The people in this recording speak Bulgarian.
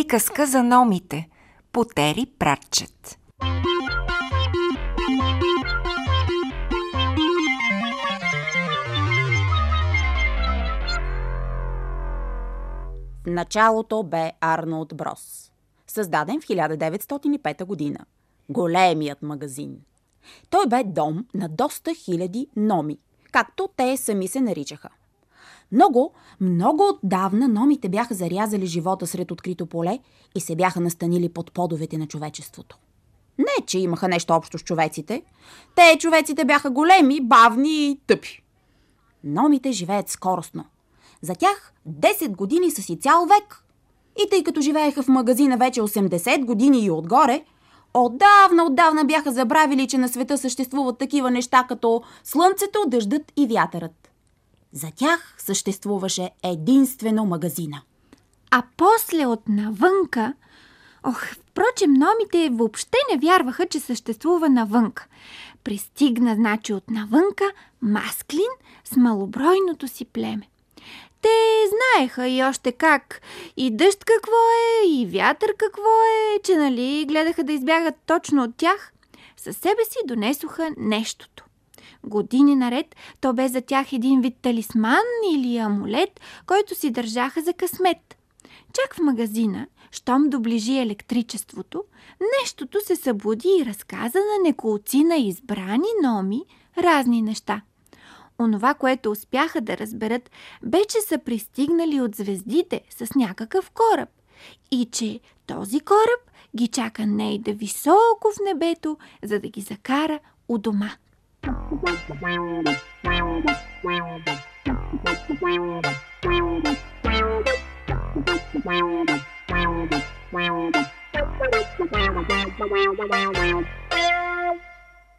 Приказка за номите по Тери Пратчет. В началото бе Арнолд Брос, създаден в 1905 година. Големият магазин. Той бе дом на доста хиляди номи, както те сами се наричаха. Много отдавна номите бяха зарязали живота сред открито поле и се бяха настанили под подовете на човечеството. Не, че имаха нещо общо с човеците. Човеците бяха големи, бавни и тъпи. Номите живеят скоростно. За тях 10 години са си цял век. И тъй като живееха в магазина вече 80 години и отгоре, отдавна бяха забравили, че на света съществуват такива неща като слънцето, дъждът и вятърът. За тях съществуваше единствено магазина. А после от навънка... Впрочем, номите въобще не вярваха, че съществува навънка. Пристигна, значи, от навънка Масклин с малобройното си племе. Те знаеха и още как. И дъжд какво е, и вятър какво е, че нали гледаха да избягат точно от тях. Със себе си донесоха нещото. Години наред то бе за тях един вид талисман или амулет, който си държаха за късмет. Чак в магазина, щом доближи електричеството, нещото се събуди и разказа на неколцина избрани номи разни неща. Онова, което успяха да разберат, бе, че са пристигнали от звездите с някакъв кораб и че този кораб ги чака нейде високо в небето, за да ги закара у дома.